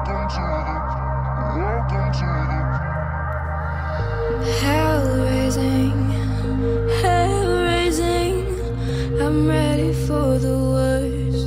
Hell raising, hell raising. I'm ready for the worst.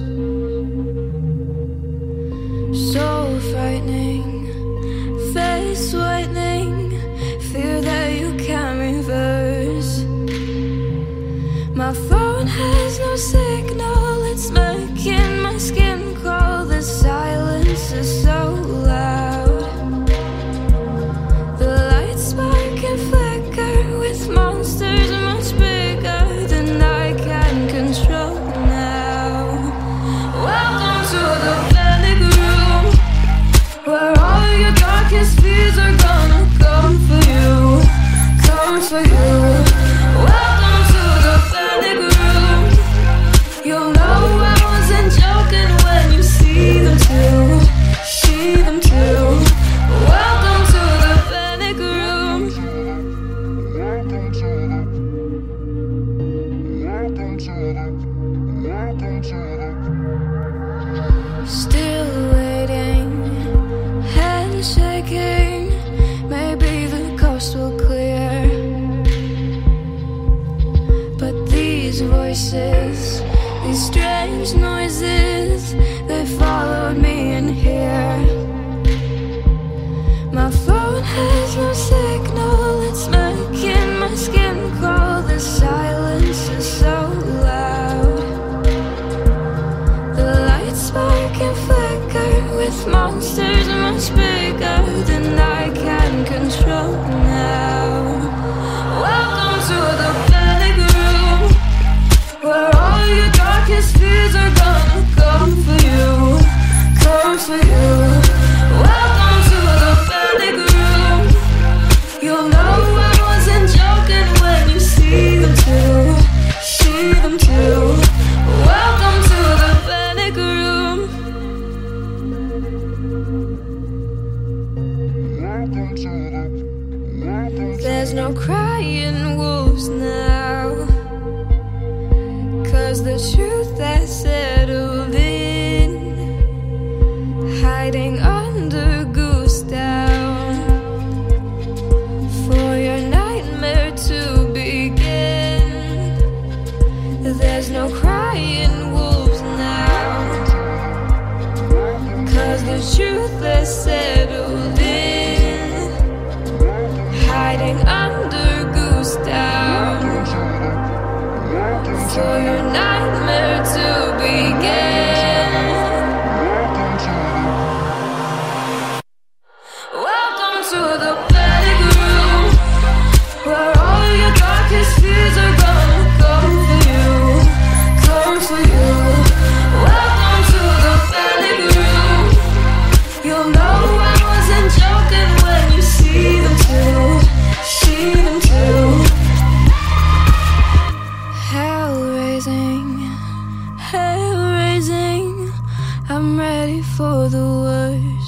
So frightening, face whitening. Fear that you can't reverse. My phone has no signal, it's making my skin crawl. The silence is so loud. The lights spark and flicker with monsters much bigger than I can control now. Welcome to the panic room, where all your darkest fears are gonna come for you, come for you. Welcome to the panic room. You'll know I wasn't joking when you see them too, see them too. Welcome to the panic room. Still waiting, hand shaking. Maybe the coast will clear, but these voices, these strange noises, they followed me in here. My phone has no signal, it's making my skin crawl. The silence is so loud. The lights spark and flicker with monsters much bigger than I can control now. Welcome to the panic room, where all your darkest fears are gonna come for you, come for you. Welcome to the panic room. You'll know I wasn't joking when you see them too, see them too. Welcome to the panic room. There's no crying wolves now, 'cause the truth has settled in, hiding under goose down for your nightmare to begin. There's no crying wolves now, 'cause the truth has settled in, hiding under goose down for your nightmare to begin. Welcome to the panic room, where all your darkest fears are gonna come for you, come for you. Welcome to the panic room. You'll know I wasn't joking when you see them too, see them too. Hell raising, hell raising. I'm ready for the worst.